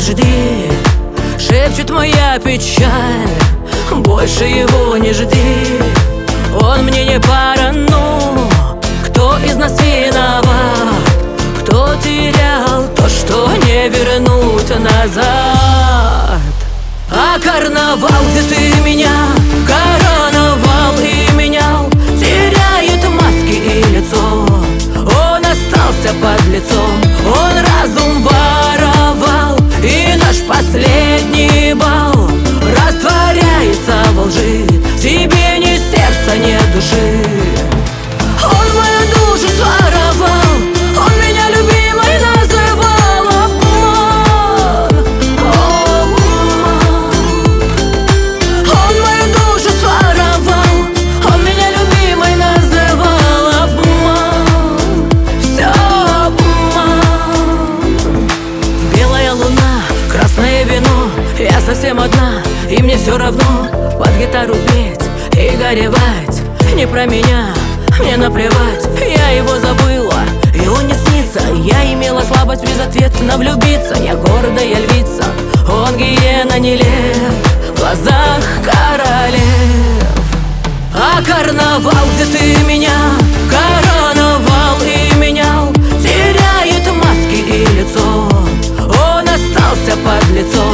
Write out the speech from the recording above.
подожди, шепчет моя печаль. Больше его не жди, он мне не пара, ну. Кто из нас виноват? Кто терял то, что не вернуть назад? А карнавал, где ты меня короновал и менял, теряет маски и лицо. Он остался под лицом, он разум воровал, и наш последний бал растворяется во лжи. Тебе ни сердца, ни души. Он мою душу своровал, он меня любимой называл. Обман, обман. Он мою душу своровал, он меня любимой называл. Обман, все обман. Белая луна, красное вино, я совсем одна, и мне все равно под гитару петь и горевать. Не про меня, мне наплевать, я его забыла, и он не снится. Я имела слабость безответно влюбиться. Я гордая львица, он гиена, не лев, в глазах королев. А карнавал, где ты меня короновал и менял, теряет маски и лицо. Он остался под лицом,